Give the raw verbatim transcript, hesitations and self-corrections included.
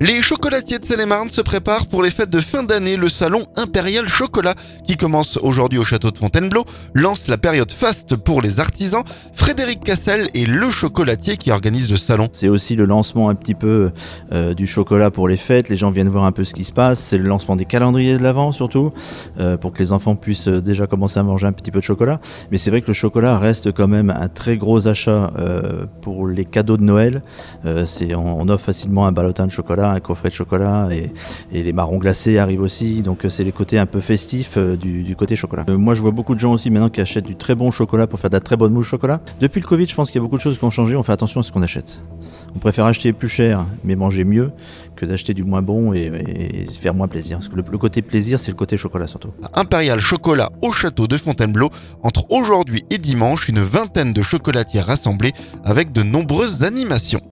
Les chocolatiers de Seine-et-Marne se préparent pour les fêtes de fin d'année. Le salon Impérial Chocolat, qui commence aujourd'hui au château de Fontainebleau, lance la période faste pour les artisans. Frédéric Cassel est le chocolatier qui organise le salon. C'est aussi le lancement un petit peu euh, du chocolat pour les fêtes. Les gens viennent voir un peu ce qui se passe. C'est le lancement des calendriers de l'Avent surtout, euh, pour que les enfants puissent déjà commencer à manger un petit peu de chocolat. Mais c'est vrai que le chocolat reste quand même un très gros achat euh, pour les cadeaux de Noël. Euh, c'est, on, on offre facilement un ballotin de chocolat, un coffret de chocolat et, et les marrons glacés arrivent aussi, donc c'est les côtés un peu festifs euh, du, du côté chocolat. Euh, moi je vois beaucoup de gens aussi maintenant qui achètent du très bon chocolat pour faire de la très bonne mousse chocolat. Depuis le Covid, je pense qu'il y a beaucoup de choses qui ont changé, on fait attention à ce qu'on achète. On préfère acheter plus cher mais manger mieux que d'acheter du moins bon et, et, et se faire moins plaisir. Parce que le, le côté plaisir, c'est le côté chocolat surtout. Impérial Chocolat au château de Fontainebleau. Entre aujourd'hui et dimanche, une vingtaine de chocolatiers rassemblés avec de nombreuses animations.